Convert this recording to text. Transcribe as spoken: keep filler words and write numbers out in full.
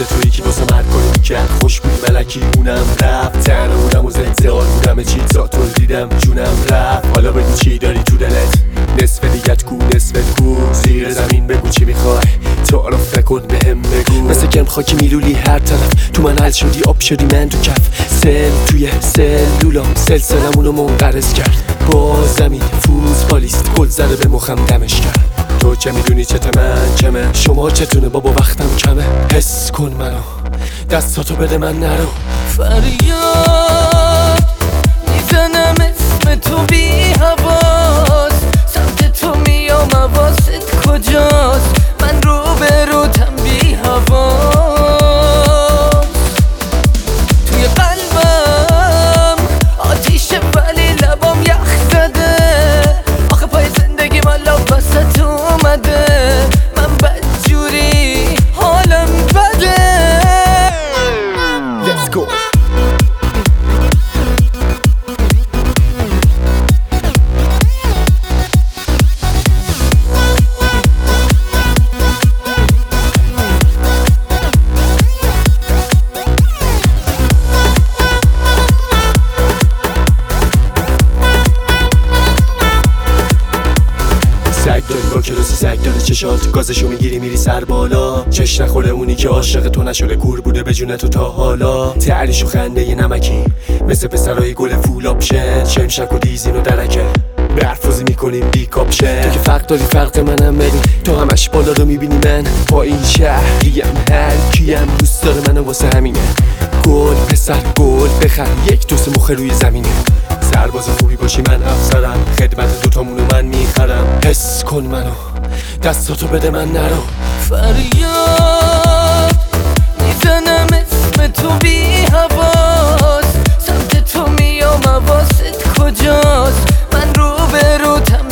به تویی که واسه مرد کنی میکرد خوشبوی ملکی اونم رفت تنها اونم و زنده آلونم چیزا تو دیدم جونم رفت. حالا بگو چی داری تو دلت، نصف دیگت کو نصفت کو، زیر زمین بگو چی میخوای تعارف نکن بهم بگو. مثل گرم خاکی میلولی هر طرف، تو من حل شدی آب شدی من تو کف، سل توی سلولام سلسلمونو منقرض کرد. با زمین فوز پالیست گل زده به مخم دمش کرد. تو چه میدونی چت من کمه، شما چتونه بابا وقتم کمه. حس کن منو دستاتو بده من نرو. فریاد میزنم اسم تو بی حواس، سمت تو میام حواست کجاست، من رو به رو تم بی حواس. توی قلبم آتیشه ولی لبام یخ زده، آخه پای زندگی مالا وسط اومده، من بدجوری حالم بده. Let's go. سگ داری با کلاسی سگ داره چشات، گازشو میگیری میری سر بالا. چش نخوره اونی که عاشق تو نشده، کور بوده به جون تو تا حالا. تعریش و خنده ی نمکی مثل پسرای گل فول آپشن، شمشک و دیزین و درکه برفوزی میکنیم بی کاپشن. تو که فرق داری فرق منم ببین، تو همش بالا رو میبینی من با این شهریم، هر کیم دوست داره منو واسه همینه. گل پسر گل بخر یک دوست مخ روی زمینه، سرباز خوبی باشی من افسرم، خدمت دوتامونو من میخرم. حس کن منو دستاتو بده من نرو. فریاد میزنم اسم تو بی حواس، سمت تو میام حواست کجاست، من رو به رو تم